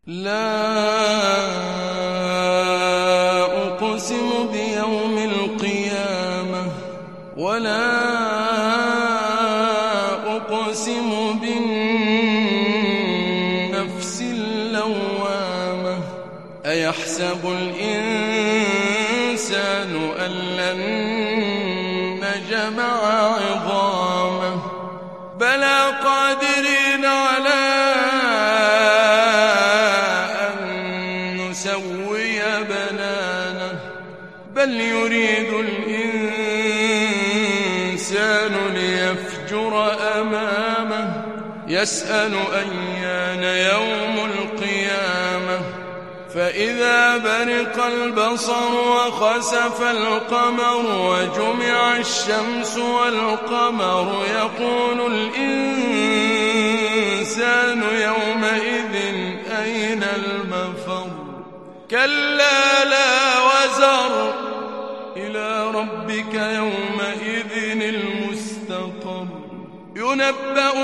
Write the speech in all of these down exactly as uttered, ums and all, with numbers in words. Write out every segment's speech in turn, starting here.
لا أقسم بيوم القيامة ولا أقسم بالنفس اللوامة أيحسب الإنسان أن لن نجمع عظامه بلى قادرين على أن نسوي بنانه بل يريد الإنسان ليفجر أمامه يسأل أيان يوم القيامة فإذا برق البصر وخسف القمر وجمع الشمس والقمر يقول الإنسان يومئذ أين المفر كلا لا وزر إلى ربك يومئذ المستقر ينبأ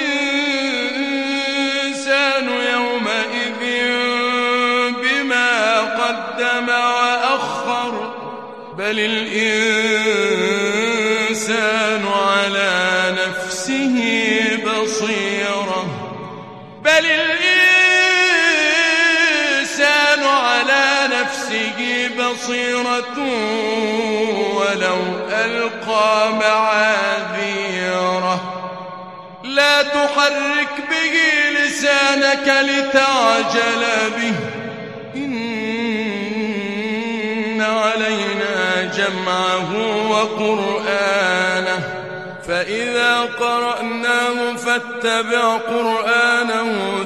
الإنسان يومئذ بما قدم وأخر بل الإنسان على نفسه بصيرة بل الإنسان على نفسه بصيرة ولو ألقى معاذيره لا تحرك به لسانك لتعجل به إن علينا جمعه وقرآنه فإذا قرأناه فاتبع قرآنه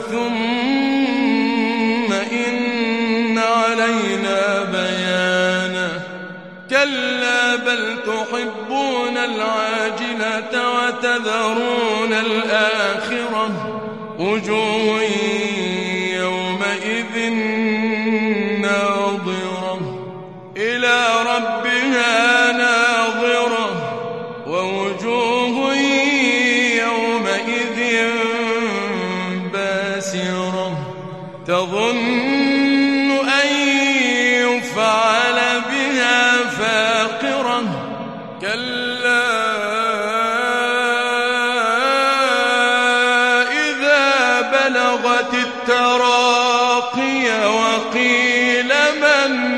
ثم إن علينا بيانه كلا بل تحبون العاجلة وتذرون الآخرة وجوه يومئذ ناظرة إلى ربها ناظرة ووجوه يومئذ باسرة تظن أن يفعل بها فاقرة كلا إذا بلغت التراقي وقيل من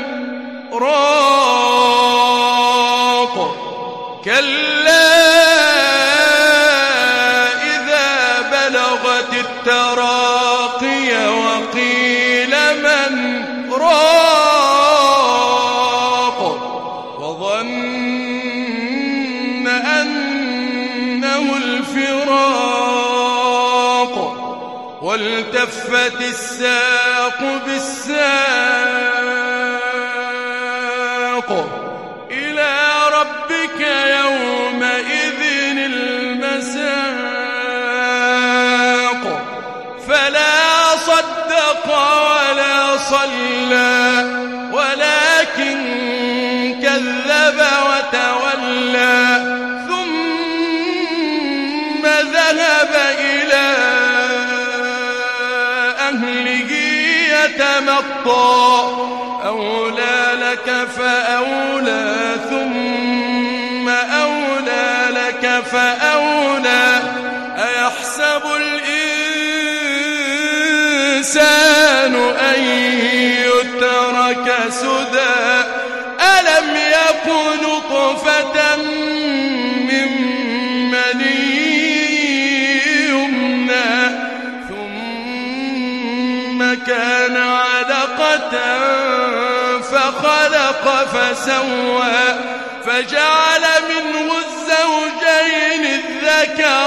راق كلا إذا بلغت التراقي وقيل من راق وظن أنه الفراق والتفت الساق بالساق إلى ربك يومئذ المساق فلا صدق ولا صلى ولكن كذب وتولى ثم ذهب إلى أهله يتمطى أولى لك فأولى ثم أولى لك فأولى أيحسب الإنسان أن يترك سدى ألم يكن نطفة من مني يمنى ثم كان علقة فخلق فسوى فجعل منه الزوجين الذكر